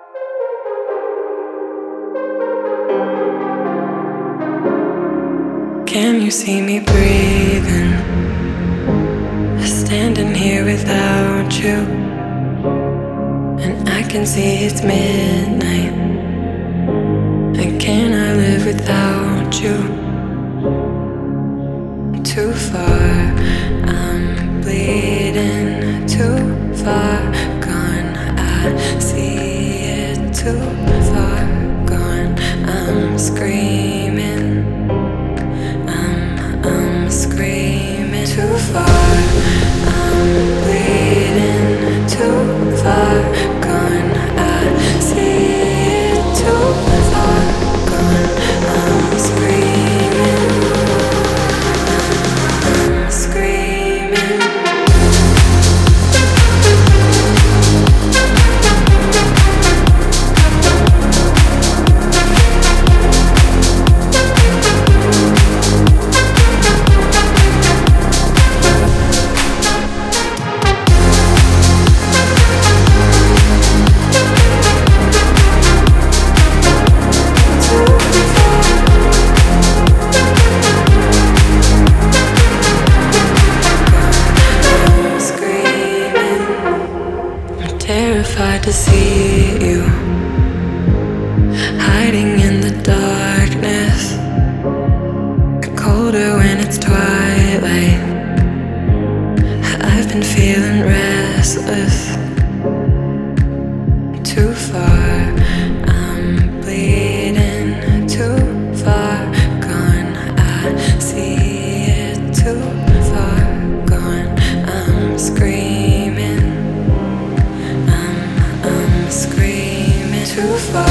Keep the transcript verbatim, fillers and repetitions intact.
Can you see me breathing? Standing here without you, and I can see it's midnight. And can I live without you? Too far, I'm bleeding. Too far gone, I see it. Too far gone, I'm screaming. I'm, I'm screaming. Too far, I'm bleeding. Too far gone, I see it. Too far gone, I'm screaming. I'm screaming. Terrified to see you hiding in the darkness, colder when it's twilight. I've been feeling restless. Too far, I'm bleeding. Too far gone, I see it. Too far gone, I'm screaming. I'm screaming. Too far.